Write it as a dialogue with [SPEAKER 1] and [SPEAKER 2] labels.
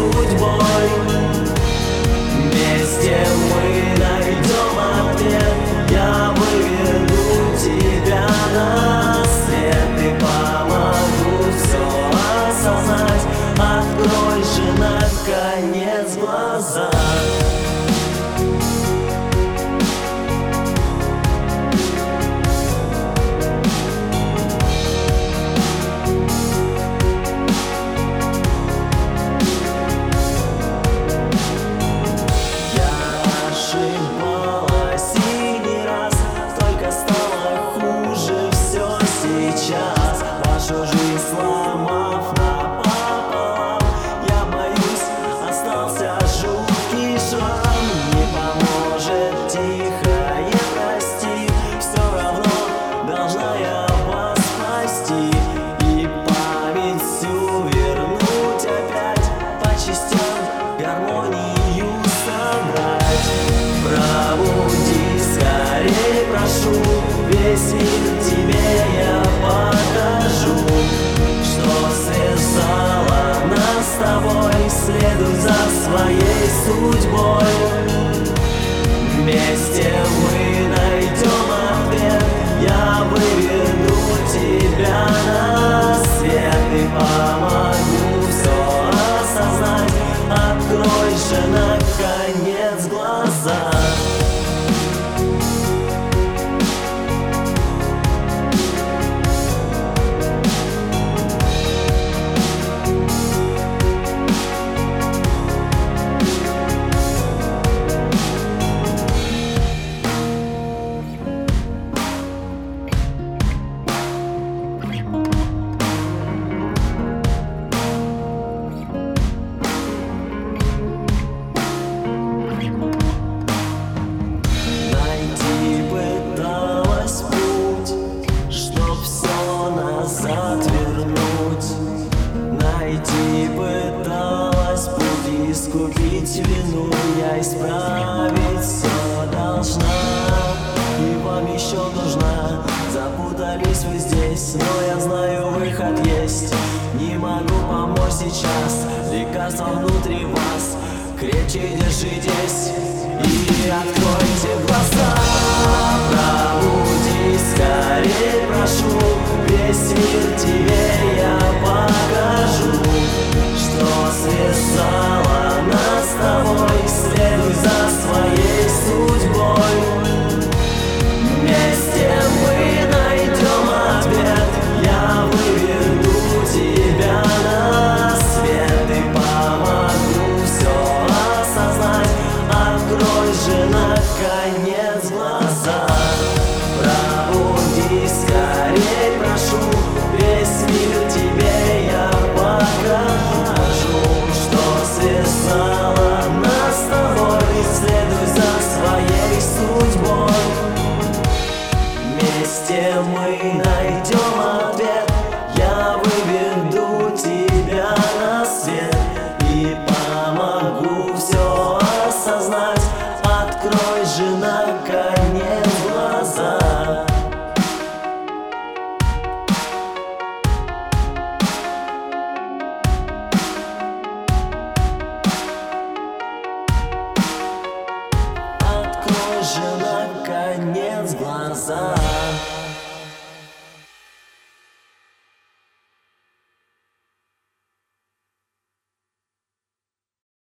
[SPEAKER 1] судьбой. Вместе мы найдем ответ. Я выведу тебя на свет и помогу все осознать. Открой же наконец глаза. Вашу жизнь сломав напополам, я боюсь, остался жуткий шрам. Не поможет тихое прости, все равно должна я вас спасти и память всю вернуть опять, по частям гармонию собрать. Пробудись скорей, прошу, весь мир тебе я покажу, что связало нас с тобой. Следуй за своей судьбой. Вместе мы найдем ответ. Я выведу тебя на свет и помогу все осознать. Открой же наконец глаза. Найти пыталась путь искупить вину, я исправить все должна и вам еще нужна. Запутались вы здесь, но я знаю, выход есть. Не могу помочь сейчас, лекарство внутри вас. Крепче держитесь и откройте глаза. Пробудись скорее, прошу, весь мир тебе я покажу, что связало нас с тобой. Следуй за своей судьбой. Вместе мы найдем ответ. Я выведу тебя на свет и помогу все осознать. Открой же наконец глаза. Пробудись скорей, прошу, весь мир тебе я покажу, что связало нас с тобой. Следуй за своей судьбой. Вместе мы найдем ответ. Я выведу тебя на свет и